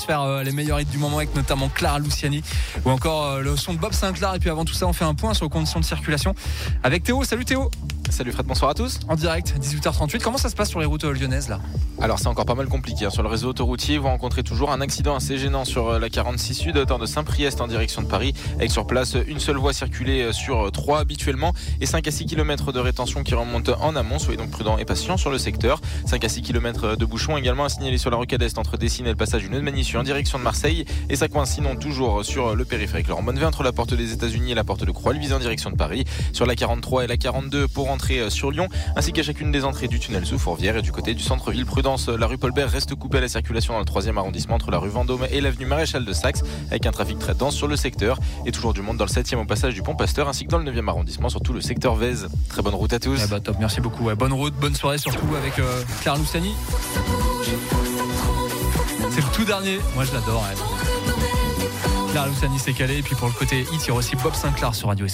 se faire les meilleurs hits du moment avec notamment Clara Luciani ou encore le son de Bob Sinclair. Et puis avant tout ça, on fait un point sur les conditions de circulation avec Théo. Salut Théo. Salut Fred, bonsoir à tous. En direct, 18h38. Comment ça se passe sur les routes lyonnaises là ? Alors c'est encore pas mal compliqué. Sur le réseau autoroutier, vous rencontrez toujours un accident assez gênant sur la 46 Sud, hauteur de Saint-Priest en direction de Paris, avec sur place une seule voie circulée sur 3 habituellement et 5 à 6 km de rétention qui remonte en amont. Soyez donc prudents et patients sur le secteur. 5 à 6 km de bouchons également à signaler sur la rocade est entre Dessines et le passage du Nœud de Magny en direction de Marseille. Et ça coince sinon toujours sur le périphérique Laurent Bonnevet entre la porte des États-Unis et la porte de Croix-le-Visé en direction de Paris. Sur la 43 et la 42 pour entrer sur Lyon, ainsi qu'à chacune des entrées du tunnel sous Fourvière. Et du côté du centre-ville, prudence, la rue Paul-Bert reste coupée à la circulation dans le 3e arrondissement entre la rue Vendôme et l'avenue Maréchal de Saxe, avec un trafic très dense sur le secteur. Et toujours du monde dans le 7e au passage du Pont Pasteur, ainsi que dans le 9e arrondissement, surtout le secteur Vèze. Très bonne route à tous. Top, merci beaucoup. Bonne route, bonne soirée, surtout avec Clara Luciani. C'est le tout dernier. Moi, je l'adore. Clara Luciani s'est calée. Et puis pour le côté hit, il y aura aussi Bob Sinclair sur Radio.